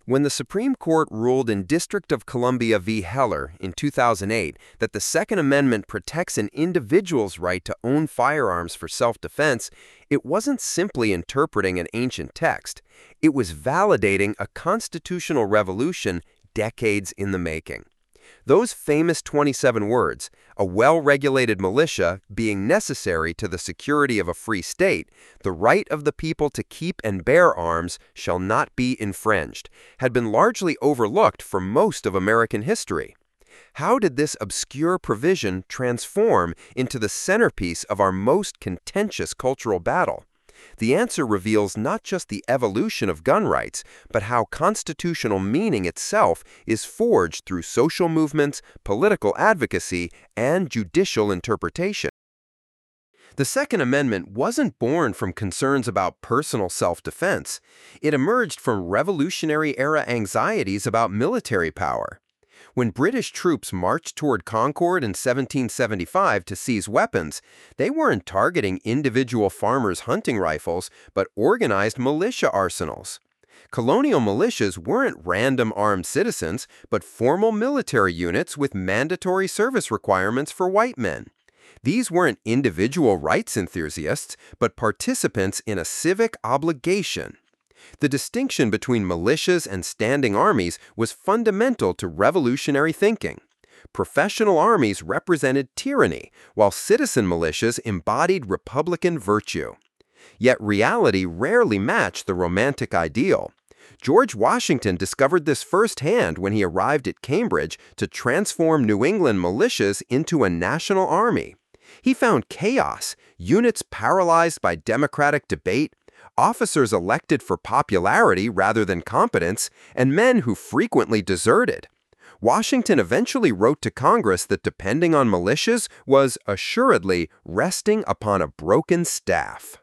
When the Supreme Court ruled in District of Columbia v. Heller in 2008 that the Second Amendment protects an individual's right to own firearms for self-defense, it wasn't simply interpreting an ancient text. It was validating a constitutional revolution decades in the making. Those famous 27 words, a well-regulated militia being necessary to the security of a free state, the right of the people to keep and bear arms shall not be infringed, had been largely overlooked for most of American history. How did this obscure provision transform into the centerpiece of our most contentious cultural battle? The answer reveals not just the evolution of gun rights, but how constitutional meaning itself is forged through social movements, political advocacy, and judicial interpretation. The Second Amendment wasn't born from concerns about personal self-defense. It emerged from Revolutionary-era anxieties about military power. When British troops marched toward Concord in 1775 to seize weapons, they weren't targeting individual farmers' hunting rifles, but organized militia arsenals. Colonial militias weren't random armed citizens, but formal military units with mandatory service requirements for white men. These weren't individual rights enthusiasts, but participants in a civic obligation. The distinction between militias and standing armies was fundamental to revolutionary thinking. Professional armies represented tyranny, while citizen militias embodied republican virtue. Yet reality rarely matched the romantic ideal. George Washington discovered this firsthand when he arrived at Cambridge to transform New England militias into a national army. He found chaos, units paralyzed by democratic debate, officers elected for popularity rather than competence, and men who frequently deserted. Washington eventually wrote to Congress that depending on militias was assuredly resting upon a broken staff.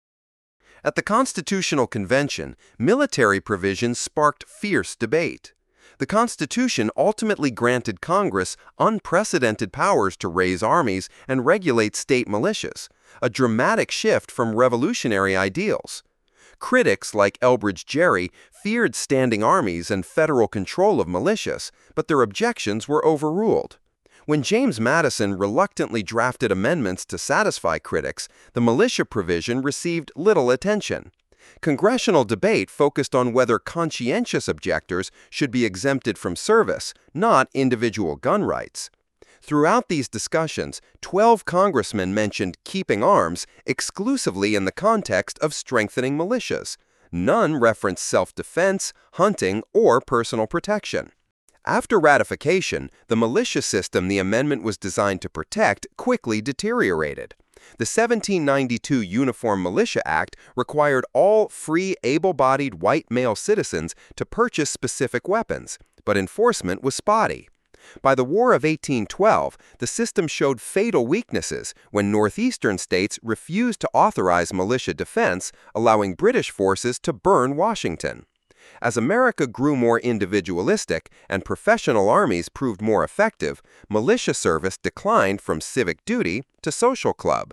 At the Constitutional Convention, military provisions sparked fierce debate. The Constitution ultimately granted Congress unprecedented powers to raise armies and regulate state militias, a dramatic shift from revolutionary ideals. Critics like Elbridge Gerry feared standing armies and federal control of militias, but their objections were overruled. When James Madison reluctantly drafted amendments to satisfy critics, the militia provision received little attention. Congressional debate focused on whether conscientious objectors should be exempted from service, not individual gun rights. Throughout these discussions, 12 congressmen mentioned keeping arms exclusively in the context of strengthening militias. None referenced self-defense, hunting, or personal protection. After ratification, the militia system the amendment was designed to protect quickly deteriorated. The 1792 Uniform Militia Act required all free, able-bodied white male citizens to purchase specific weapons, but enforcement was spotty. By the War of 1812, the system showed fatal weaknesses when northeastern states refused to authorize militia defense, allowing British forces to burn Washington. As America grew more individualistic and professional armies proved more effective, militia service declined from civic duty to social club.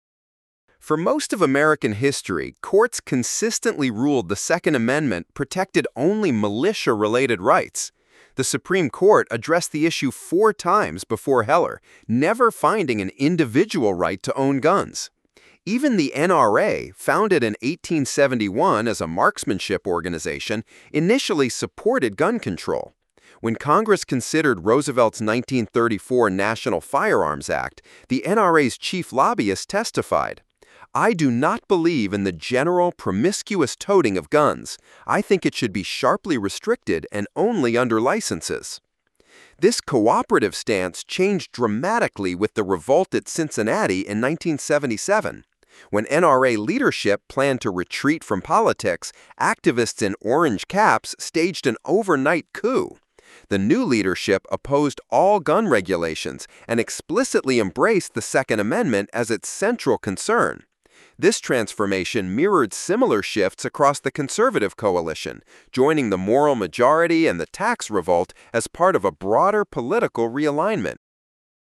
For most of American history, courts consistently ruled the Second Amendment protected only militia-related rights. The Supreme Court addressed the issue 4 times before Heller, never finding an individual right to own guns. Even the NRA, founded in 1871 as a marksmanship organization, initially supported gun control. When Congress considered Roosevelt's 1934 National Firearms Act, the NRA's chief lobbyist testified, "I do not believe in the general promiscuous toting of guns. I think it should be sharply restricted and only under licenses." This cooperative stance changed dramatically with the revolt at Cincinnati in 1977. When NRA leadership planned to retreat from politics, activists in orange caps staged an overnight coup. The new leadership opposed all gun regulations and explicitly embraced the Second Amendment as its central concern. This transformation mirrored similar shifts across the conservative coalition, joining the moral majority and the tax revolt as part of a broader political realignment.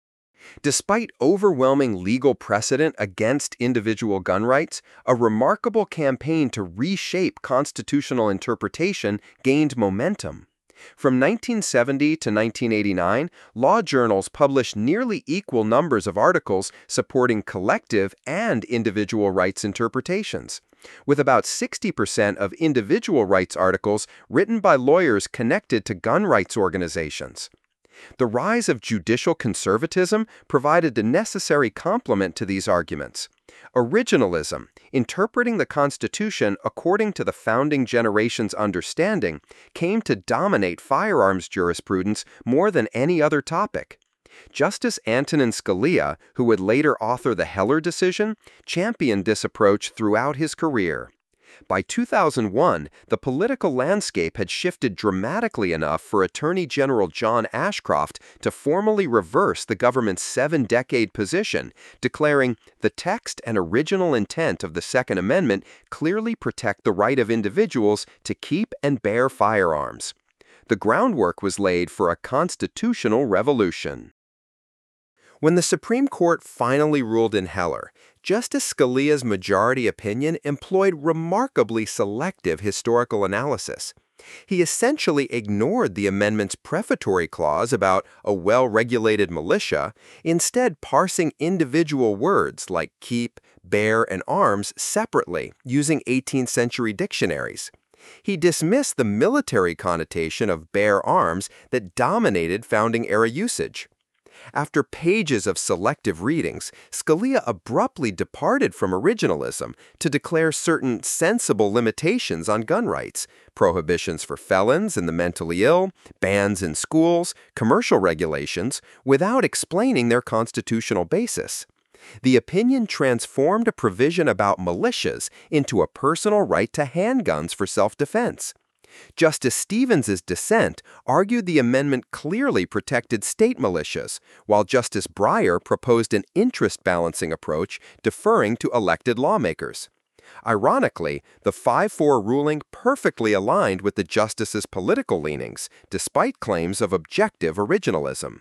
Despite overwhelming legal precedent against individual gun rights, a remarkable campaign to reshape constitutional interpretation gained momentum. From 1970 to 1989, law journals published nearly equal numbers of articles supporting collective and individual rights interpretations, with about 60% of individual rights articles written by lawyers connected to gun rights organizations. The rise of judicial conservatism provided the necessary complement to these arguments. Originalism, interpreting the Constitution according to the founding generation's understanding, came to dominate firearms jurisprudence more than any other topic. Justice Antonin Scalia, who would later author the Heller decision, championed this approach throughout his career. By 2001, the political landscape had shifted dramatically enough for Attorney General John Ashcroft to formally reverse the government's 7-decade position, declaring the text and original intent of the Second Amendment clearly protect the right of individuals to keep and bear firearms. The groundwork was laid for a constitutional revolution. When the Supreme Court finally ruled in Heller, Justice Scalia's majority opinion employed remarkably selective historical analysis. He essentially ignored the amendment's prefatory clause about a well-regulated militia, instead parsing individual words like keep, bear, and arms separately using 18th century dictionaries. He dismissed the military connotation of bear arms that dominated founding-era usage. After pages of selective readings, Scalia abruptly departed from originalism to declare certain sensible limitations on gun rights, prohibitions for felons and the mentally ill, bans in schools, commercial regulations, without explaining their constitutional basis. The opinion transformed a provision about militias into a personal right to handguns for self-defense. Justice Stevens's dissent argued the amendment clearly protected state militias, while Justice Breyer proposed an interest-balancing approach deferring to elected lawmakers. Ironically, the 5-4 ruling perfectly aligned with the justices' political leanings, despite claims of objective originalism.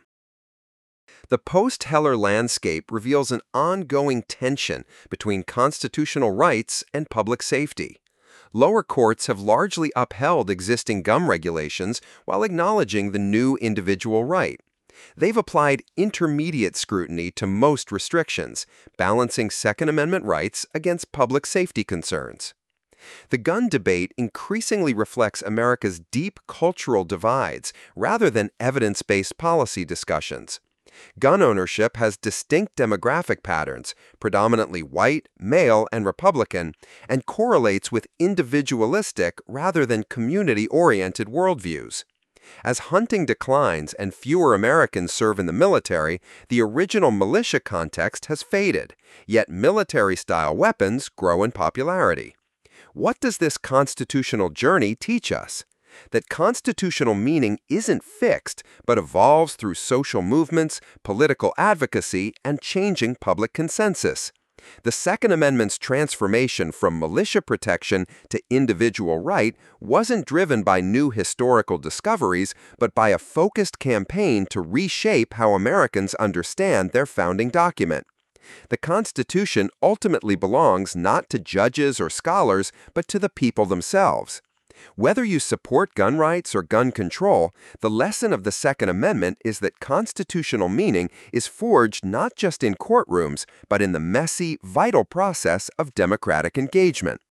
The post-Heller landscape reveals an ongoing tension between constitutional rights and public safety. Lower courts have largely upheld existing gun regulations while acknowledging the new individual right. They've applied intermediate scrutiny to most restrictions, balancing Second Amendment rights against public safety concerns. The gun debate increasingly reflects America's deep cultural divides rather than evidence-based policy discussions. Gun ownership has distinct demographic patterns, predominantly white, male, and Republican, and correlates with individualistic rather than community-oriented worldviews. As hunting declines and fewer Americans serve in the military, the original militia context has faded, yet military-style weapons grow in popularity. What does this constitutional journey teach us? That constitutional meaning isn't fixed, but evolves through social movements, political advocacy, and changing public consensus. The Second Amendment's transformation from militia protection to individual right wasn't driven by new historical discoveries, but by a focused campaign to reshape how Americans understand their founding document. The Constitution ultimately belongs not to judges or scholars, but to the people themselves. Whether you support gun rights or gun control, the lesson of the Second Amendment is that constitutional meaning is forged not just in courtrooms, but in the messy, vital process of democratic engagement.